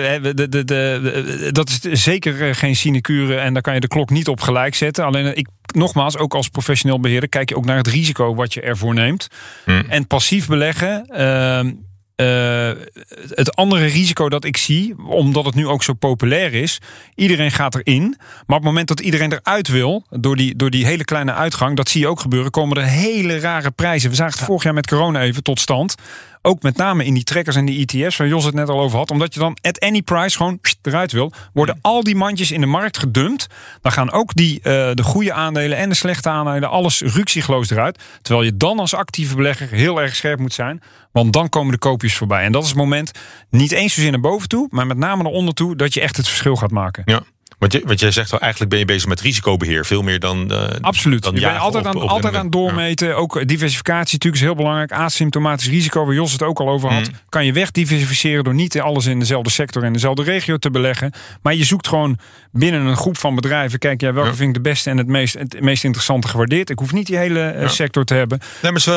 dat is zeker geen sinecure en daar kan je de klok niet op gelijk zetten. Alleen nogmaals, ook als professioneel beheerder kijk je ook naar het risico wat je ervoor neemt. En passief beleggen. Het andere risico dat ik zie, omdat het nu ook zo populair is, iedereen gaat erin. Maar op het moment dat iedereen eruit wil, door die hele kleine uitgang, dat zie je ook gebeuren, komen er hele rare prijzen. We zagen het vorig jaar met corona even tot stand. Ook met name in die trackers en die ETF's, waar Jos het net al over had. Omdat je dan at any price gewoon eruit wil. Worden al die mandjes in de markt gedumpt. Dan gaan ook de goede aandelen en de slechte aandelen, alles ruksigloos eruit. Terwijl je dan als actieve belegger heel erg scherp moet zijn. Want dan komen de koopjes voorbij. En dat is het moment niet eens zozeer naar boven toe, maar met name naar onder toe, dat je echt het verschil gaat maken. Ja. Want jij zegt al, eigenlijk ben je bezig met risicobeheer. Veel meer dan absoluut. Dan je bent altijd aan het doormeten. Ja. Ook diversificatie natuurlijk is heel belangrijk. Asymptomatisch risico, waar Jos het ook al over had. Kan je wegdiversificeren door niet alles in dezelfde sector en dezelfde regio te beleggen. Maar je zoekt gewoon binnen een groep van bedrijven. Kijk, welke vind ik de beste en het meest interessante gewaardeerd. Ik hoef niet die hele sector te hebben. Nee, maar het is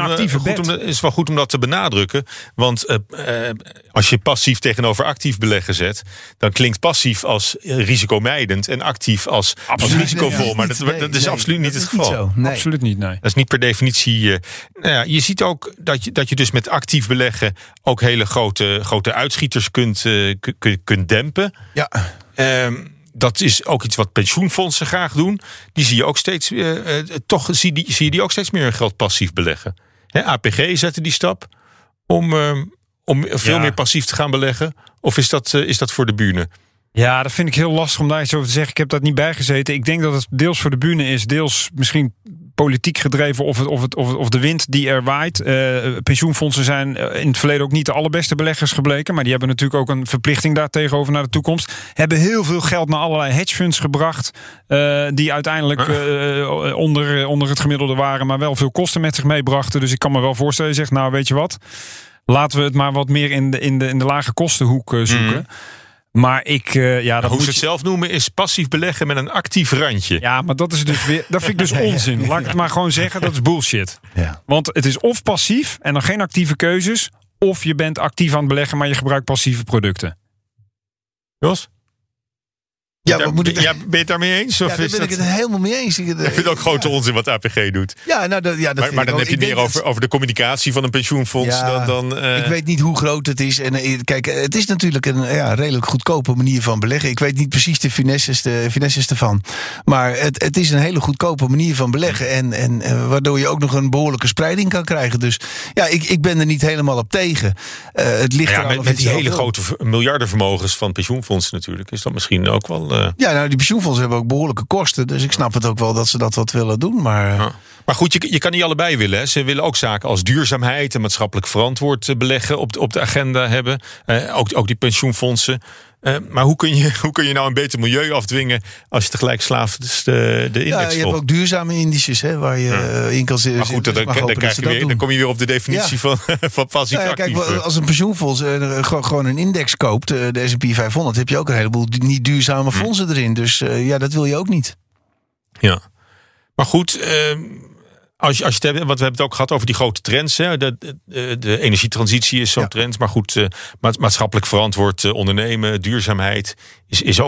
wel goed om dat te benadrukken. Want als je passief tegenover actief beleggen zet, dan klinkt passief als risicomijdend en actief als risicovol. Maar dat is absoluut niet het geval. Nee. Absoluut niet, nee. Dat is niet per definitie. Je ziet ook dat je dus met actief beleggen ook hele grote uitschieters kunt dempen. Ja. Dat is ook iets wat pensioenfondsen graag doen. Die zie je ook steeds. Zie je die ook steeds meer hun geld passief beleggen. APG zette die stap om veel meer passief te gaan beleggen. Of is dat voor de bühne? Ja, dat vind ik heel lastig om daar iets over te zeggen. Ik heb dat niet bijgezeten. Ik denk dat het deels voor de bühne is, deels misschien politiek gedreven of de wind die er waait. Pensioenfondsen zijn in het verleden ook niet de allerbeste beleggers gebleken, maar die hebben natuurlijk ook een verplichting daartegenover naar de toekomst. Hebben heel veel geld naar allerlei hedgefunds gebracht, die uiteindelijk onder het gemiddelde waren, maar wel veel kosten met zich meebrachten. Dus ik kan me wel voorstellen, je zegt, nou weet je wat, laten we het maar wat meer in de lage kostenhoek zoeken. Maar hoe ze het zelf noemen is passief beleggen met een actief randje. Ja, maar dat is dus weer. Dat vind ik dus onzin. Laat ik het maar gewoon zeggen, dat is bullshit. Ja. Want het is of passief en dan geen actieve keuzes, of je bent actief aan het beleggen, maar je gebruikt passieve producten. Jos? Ja, wat moet ik ben je het daarmee eens? Of daar ben ik het helemaal mee eens. Ik vind het ook grote onzin wat APG doet. Ja, maar dan heb je het meer over de communicatie van een pensioenfonds dan... Ik weet niet hoe groot het is. En kijk, het is natuurlijk een redelijk goedkope manier van beleggen. Ik weet niet precies de finesses ervan. Maar het is een hele goedkope manier van beleggen. En waardoor je ook nog een behoorlijke spreiding kan krijgen. Dus ja, ik ben er niet helemaal op tegen. Het ligt met die hele grote miljardenvermogens van pensioenfondsen natuurlijk, is dat misschien ook wel... die pensioenfondsen hebben ook behoorlijke kosten. Dus ik snap het ook wel dat ze dat wat willen doen. Maar goed, je kan niet allebei willen. Hè. Ze willen ook zaken als duurzaamheid en maatschappelijk verantwoord beleggen op de agenda hebben. Ook die pensioenfondsen. Maar hoe kun je nou een beter milieu afdwingen als je tegelijk slaafd de index volgt? Je hebt ook duurzame indices waar je in kan zitten. Maar goed, dan kom je weer op de definitie van passief actief. Kijk, als een pensioenfonds gewoon een index koopt, de S&P 500, heb je ook een heleboel niet duurzame fondsen erin. Dus dat wil je ook niet. Ja, maar goed... Als je het hebt, want we hebben het ook gehad over die grote trends. Hè. De energietransitie is zo'n trend. Maar goed, maatschappelijk verantwoord ondernemen, duurzaamheid is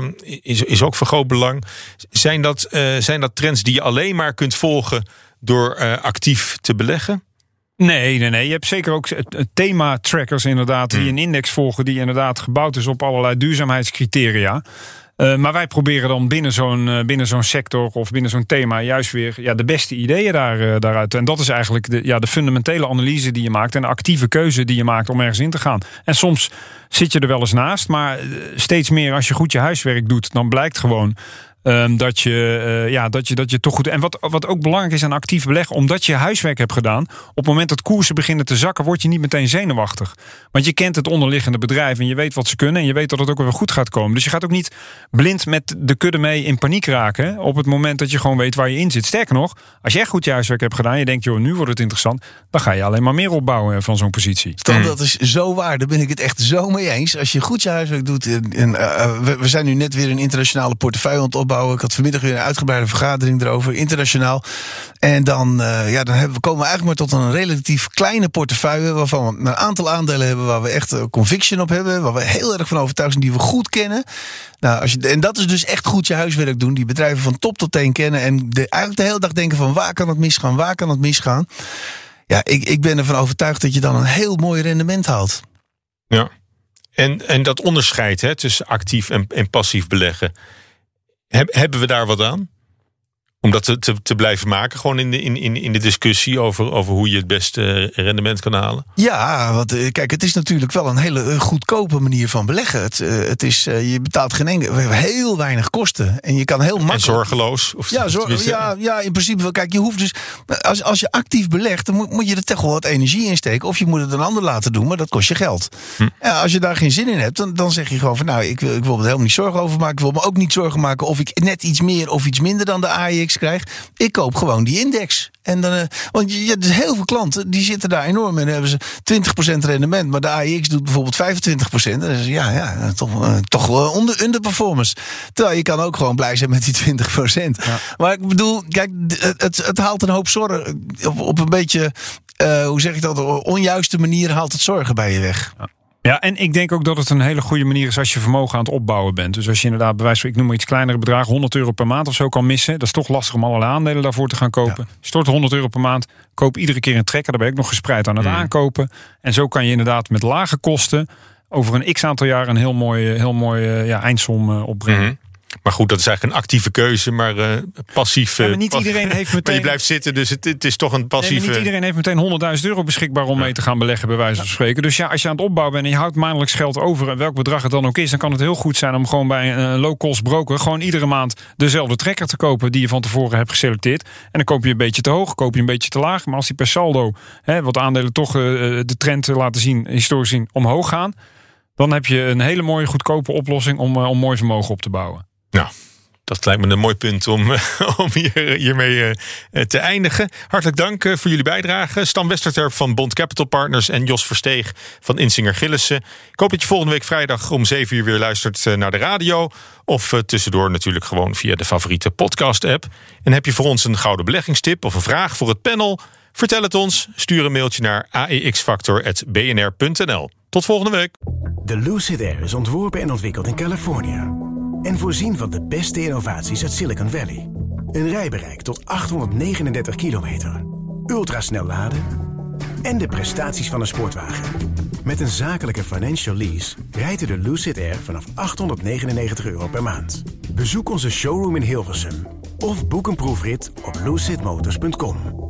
ook van groot belang. Zijn dat trends die je alleen maar kunt volgen door actief te beleggen? Nee. Je hebt zeker ook thema-trackers inderdaad die een index volgen die inderdaad gebouwd is op allerlei duurzaamheidscriteria. Maar wij proberen dan binnen zo'n sector of binnen zo'n thema juist weer de beste ideeën daaruit. En dat is eigenlijk de fundamentele analyse die je maakt en de actieve keuze die je maakt om ergens in te gaan. En soms zit je er wel eens naast, maar steeds meer als je goed je huiswerk doet, dan blijkt gewoon dat je toch goed... En wat ook belangrijk is aan actief beleggen, omdat je huiswerk hebt gedaan, op het moment dat koersen beginnen te zakken, word je niet meteen zenuwachtig. Want je kent het onderliggende bedrijf en je weet wat ze kunnen en je weet dat het ook weer goed gaat komen. Dus je gaat ook niet blind met de kudde mee in paniek raken op het moment dat je gewoon weet waar je in zit. Sterker nog, als je echt goed je huiswerk hebt gedaan en je denkt, joh, nu wordt het interessant, dan ga je alleen maar meer opbouwen van zo'n positie. Stan, dat is zo waar. Daar ben ik het echt zo mee eens. Als je goed je huiswerk doet, we zijn nu net weer een internationale portefeuille aan het opbouwen. Ik had vanmiddag weer een uitgebreide vergadering erover, internationaal. En dan komen we eigenlijk maar tot een relatief kleine portefeuille, waarvan we een aantal aandelen hebben waar we echt conviction op hebben, waar we heel erg van overtuigd zijn, die we goed kennen. Nou, en dat is dus echt goed je huiswerk doen. Die bedrijven van top tot teen kennen en eigenlijk de hele dag denken van waar kan het misgaan? Ja, ik ben ervan overtuigd dat je dan een heel mooi rendement haalt. Ja, en dat onderscheid tussen actief en passief beleggen. Hebben we daar wat aan? Om dat te blijven maken, gewoon in de discussie over hoe je het beste rendement kan halen? Ja, want kijk, het is natuurlijk wel een hele goedkope manier van beleggen. Het is, je betaalt heel weinig kosten. En je kan heel makkelijk... En zorgeloos? Ja, in principe wel. Kijk, je hoeft dus... Als je actief belegt, dan moet je er toch wel wat energie in steken. Of je moet het een ander laten doen, maar dat kost je geld. Ja, als je daar geen zin in hebt, dan zeg je gewoon van... Nou, ik wil me er helemaal niet zorgen over maken. Ik wil me ook niet zorgen maken of ik net iets meer of iets minder dan de AEX krijg. Ik koop gewoon die index. En dan, want je hebt dus heel veel klanten die zitten daar enorm in. Dan hebben ze 20% rendement, maar de AEX doet bijvoorbeeld 25%. Dan is toch underperformance. Terwijl je kan ook gewoon blij zijn met die 20%. Ja. Maar ik bedoel, kijk, het haalt een hoop zorgen op een beetje, hoe zeg ik dat, op een onjuiste manier haalt het zorgen bij je weg. Ja. Ja, en ik denk ook dat het een hele goede manier is als je vermogen aan het opbouwen bent. Dus als je inderdaad, bij wijze van, ik noem maar iets kleinere bedragen, €100 per maand of zo kan missen. Dat is toch lastig om allerlei aandelen daarvoor te gaan kopen. Ja. Stort €100 per maand, koop iedere keer een trekker. Daar ben ik nog gespreid aan het aankopen. En zo kan je inderdaad met lage kosten over een x-aantal jaar een heel mooi eindsom opbrengen. Maar goed, dat is eigenlijk een actieve keuze, maar passief. Ja, maar niet iedereen heeft meteen... Maar je blijft zitten, dus het is toch een passieve... Nee, niet iedereen heeft meteen €100.000 beschikbaar om mee te gaan beleggen, bij wijze van spreken. Dus ja, als je aan het opbouwen bent en je houdt maandelijks geld over, welk bedrag het dan ook is, dan kan het heel goed zijn om gewoon bij een low-cost broker gewoon iedere maand dezelfde trekker te kopen die je van tevoren hebt geselecteerd. En dan koop je een beetje te hoog, koop je een beetje te laag. Maar als die per saldo, wat aandelen toch de trend laten zien, historisch zien, omhoog gaan, dan heb je een hele mooie goedkope oplossing om mooi vermogen op te bouwen. Nou, dat lijkt me een mooi punt om hiermee te eindigen. Hartelijk dank voor jullie bijdrage. Stan Westerterp van Bond Capital Partners en Jos Versteeg van Insinger Gillissen. Ik hoop dat je volgende week vrijdag om 7:00 weer luistert naar de radio. Of tussendoor natuurlijk gewoon via de favoriete podcast-app. En heb je voor ons een gouden beleggingstip of een vraag voor het panel? Vertel het ons. Stuur een mailtje naar aexfactor@bnr.nl. Tot volgende week. De Lucid Air is ontworpen en ontwikkeld in Californië. En voorzien van de beste innovaties uit Silicon Valley. Een rijbereik tot 839 kilometer. Ultrasnel laden. En de prestaties van een sportwagen. Met een zakelijke financial lease rijdt u de Lucid Air vanaf €899 per maand. Bezoek onze showroom in Hilversum. Of boek een proefrit op lucidmotors.com.